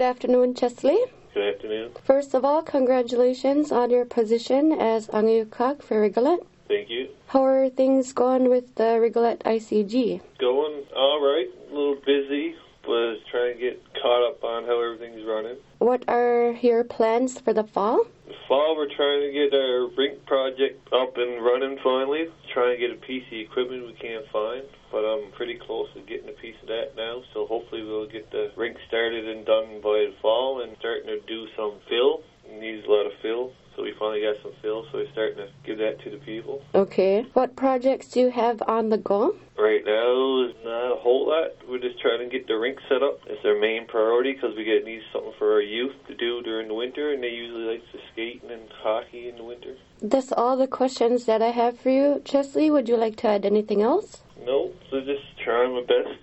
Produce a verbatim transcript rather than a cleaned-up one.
Good afternoon, Chesley. Good afternoon. First of all, congratulations on your position as Angayukak for Rigolet. Thank you. How are things going with the Rigolet I C G? Going all right. A little busy, but trying to get caught up on how everything's running. What are your plans for the fall? The fall, we're trying to get our rink project up and running finally. Trying to get a piece of equipment we can't find, but I'm pretty close to getting a piece of that now. So hopefully we'll get the rink started and done by the fall, and starting to do some fill. It needs a lot of fill. So we finally got some fill, so we're starting to give that to the people. Okay. What projects do you have on the go? Right now, there's not a whole lot. We're just trying to get the rink set up. It's our main priority because we get need something for our youth to do during the winter, and they usually like to skate and hockey in the winter. That's all the questions that I have for you, Chesley. Would you like to add anything else? No, so just trying my best